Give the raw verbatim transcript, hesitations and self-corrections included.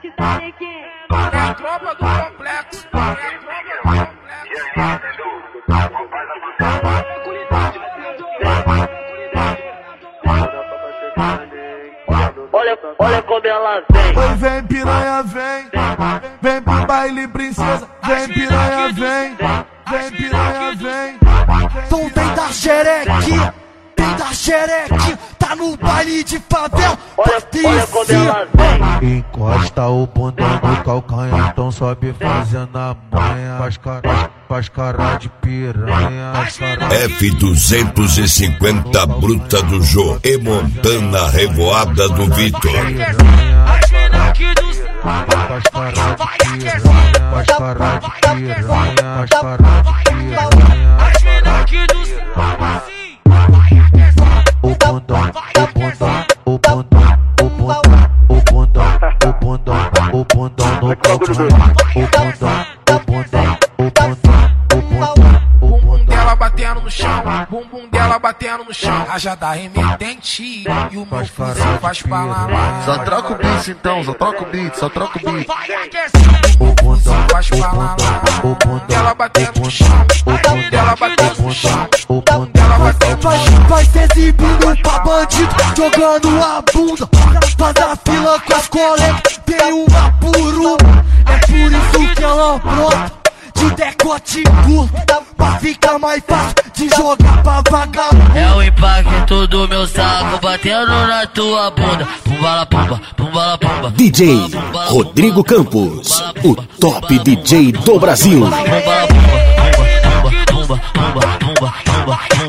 que tá neguinho. É a tropa do complexo. É a tropa do Olha, olha como ela vem. Oi, vem piranha, vem. Vem pro baile, princesa. Vem piranha, vem. Vem piranha, vem. Então vem da xerequinha, vem da xerequinha. Tá no baile de favela, Olha, olha como ela vem. Encosta o bundão no calcanhar, então sobe fazendo a manha. Faz cara, faz cara de piranha. F duzentos e cinquenta bruta do Jô e Montana revoada do Vitor. As mina aqui do Faz cara de piranha, faz cara de piranha, faz cara de piranha. As mina aqui do O bundão, o bundão, o bundão, o bundão, o bundão, o bundão, o bundão no calcanhar. O bundão, o bundão, o bundão, o bundão, o bumbum dela batendo no chão, bumbum dela batendo no chão. Rajada remetente e o meu fuzil faz palavra. Só troca o beat então, só troca o beat, só troca o beat. o bundão, Faz o palavra. bundão, o bundão, Dela batendo no chão, dela batendo no chão, o bundão, dela batendo no Vai, chão. vai se exibindo pra bandido, jogando a bunda. Faz a fila com as colegas, tem uma por uma. É por isso que ela brota de decote curto, pra ficar mais fácil de jogar pra vagabundo. É o impacto do meu saco batendo na tua bunda. Pumbala pumba, pumbala pumba. D J Rodrigo Campos, o top D J do Brasil. Pumbala pumba, pumba, pumba, pumba, pumba, pumba, pumba.